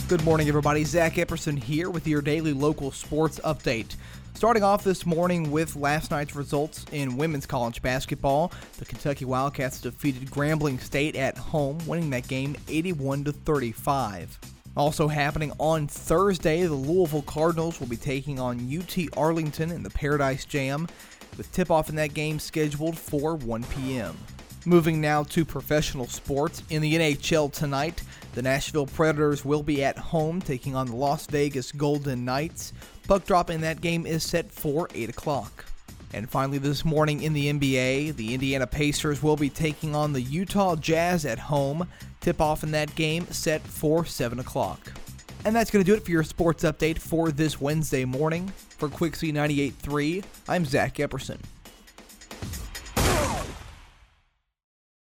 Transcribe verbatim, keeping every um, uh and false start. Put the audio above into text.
Good morning, everybody. Zach Epperson here with your daily local sports update. Starting off this morning with last night's results in women's college basketball. The Kentucky Wildcats defeated Grambling State at home, winning that game eighty-one to thirty-five. Also happening on Thursday, the Louisville Cardinals will be taking on U T Arlington in the Paradise Jam, with tip-off in that game scheduled for one p.m. Moving now to professional sports. In the N H L tonight, the Nashville Predators will be at home taking on the Las Vegas Golden Knights. Puck drop in that game is set for eight o'clock. And finally this morning in the N B A, the Indiana Pacers will be taking on the Utah Jazz at home. Tip-off in that game set for seven o'clock. And that's going to do it for your sports update for this Wednesday morning. For Quick C ninety-eight point three, I'm Zach Epperson.